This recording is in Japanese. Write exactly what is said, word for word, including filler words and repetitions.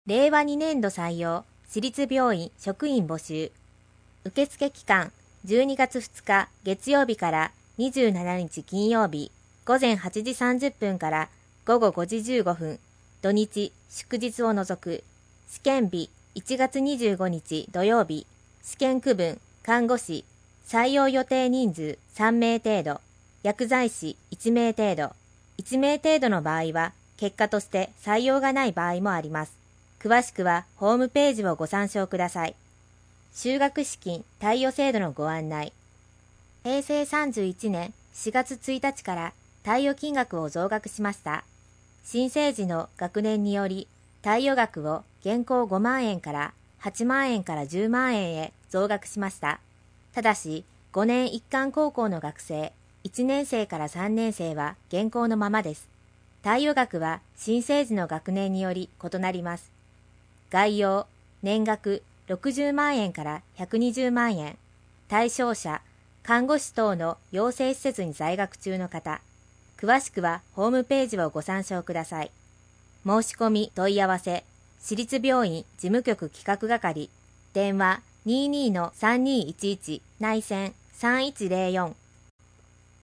れいわにねんど採用、私立病院職員募集。受付期間、じゅうにがつふつか月曜日からにじゅうしちにち金曜日、ごぜんはちじさんじゅっぷんからごごごじじゅうごふん、土日、祝日を除く。試験日、いちがつにじゅうごにち土曜日。試験区分、看護師。採用予定人数さんめい程度。薬剤師いちめい程度。いちめい程度の場合は、結果として採用がない場合もあります。詳しくはホームページをご参照ください。就学資金貸与制度のご案内。へいせいさんじゅういちねんしがつついたちから貸与金額を増額しました。新生児の学年により貸与額を現行ごまんえんからはちまんえんからじゅうまんえんへ増額しました。ただし、ごねん一貫高校の学生、いちねんせいからさんねんせいは現行のままです。貸与額は新生児の学年により異なります。概要、年額ろくじゅうまんえんからひゃくにじゅうまんえん。対象者、看護師等の養成施設に在学中の方。詳しくはホームページをご参照ください。申し込み問い合わせ、私立病院事務局企画係。電話 にじゅうにのさんにいちいち 内線さんいちゼロよん